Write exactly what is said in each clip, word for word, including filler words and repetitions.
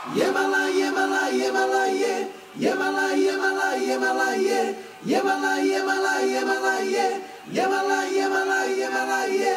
Yemala, yemala, yemala, ye. Yemala, yemala, yemala, ye. Yemala, yemala, yemala, ye. Yemala, yemala, yemala, ye.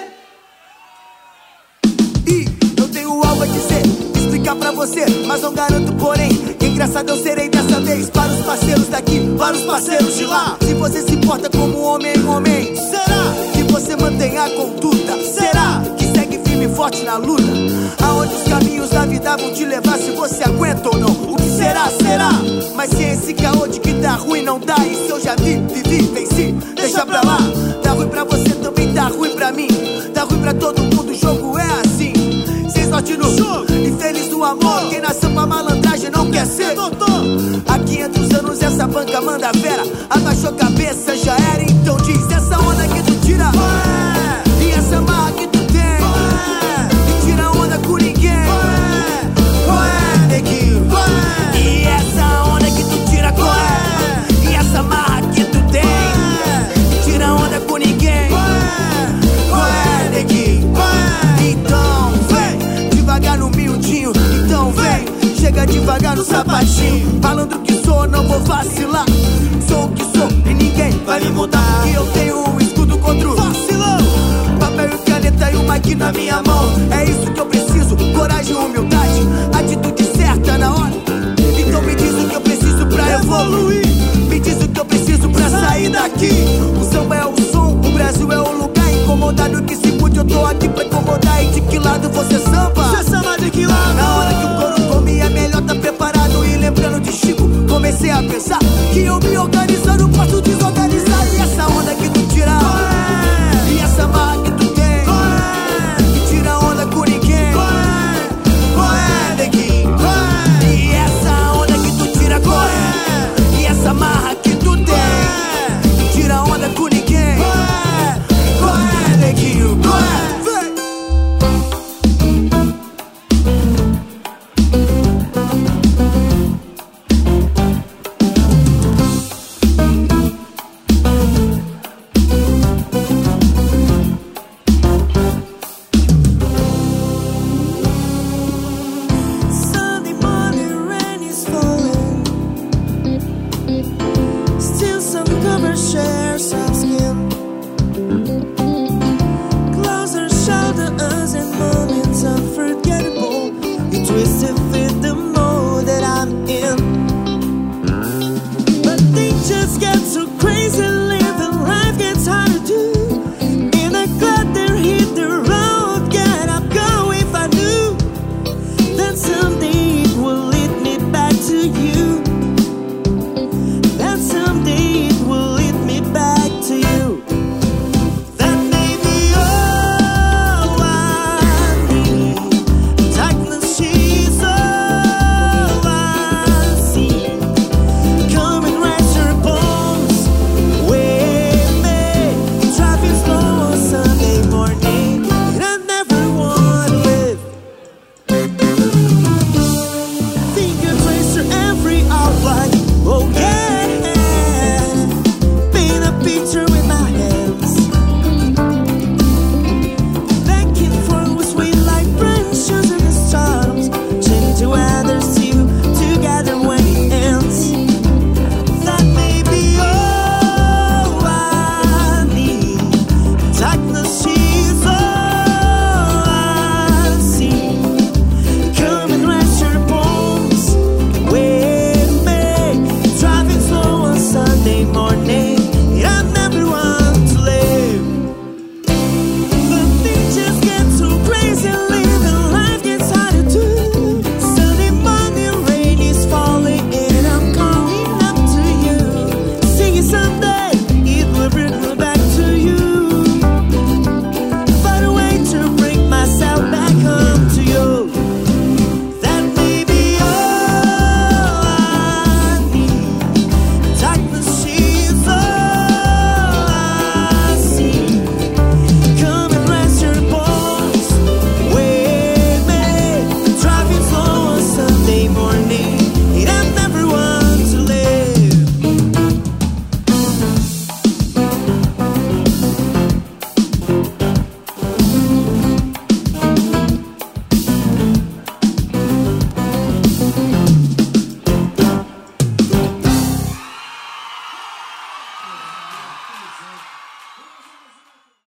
E eu tenho algo a dizer, explicar pra você, mas não garanto, porém, que engraçado eu serei dessa vez. Para os parceiros daqui, para os parceiros de lá. Se você se importa como homem, homem, será que você mantém a conduta? Será que segue firme e forte na luta? Aonde os caminhos da vida vão te levar, se você aguenta ou não? O que será, será? Mas se esse caô de que tá ruim não dá, isso eu já vi, vivi, venci, deixa pra lá. Tá ruim pra você, também tá ruim pra mim. Tá ruim pra todo mundo, o jogo é assim. Sem sorte no jogo, infeliz no amor. Quem nasceu pra malandragem não quer ser doutor. Há quinhentos anos essa banca manda fera. Abaixou a cabeça, já era, então diz. Essa onda que tu tira, ué, e essa marra que tu tem, ué, e tira onda com ninguém, ué, ué, neguinho, ué. E essa onda que tu tira, ué, e essa marra que tu tem, ué, e tira onda com ninguém, ué, ué, neguinho, ué. Então vem, devagar no miudinho. Então vem, chega devagar no sapatinho. Falando que sou, não vou vacilar. Sou o que sou e ninguém vai me mudar. E eu tenho um escudo contra o vacilão. Papel e caneta e uma aqui na minha mão. É isso que eu preciso, coragem e humildade. Atitude certa na hora. Então me diz o que eu preciso pra evoluir. Me diz o que eu preciso pra sair daqui. O samba é o som, o Brasil é o lugar. Incomodado que se pude, eu tô aqui pra incomodar. E de que lado você samba? Você samba de que lado? Na hora que o couro come é melhor tá preparado. E lembrando de Chico, comecei a pensar que eu me organizo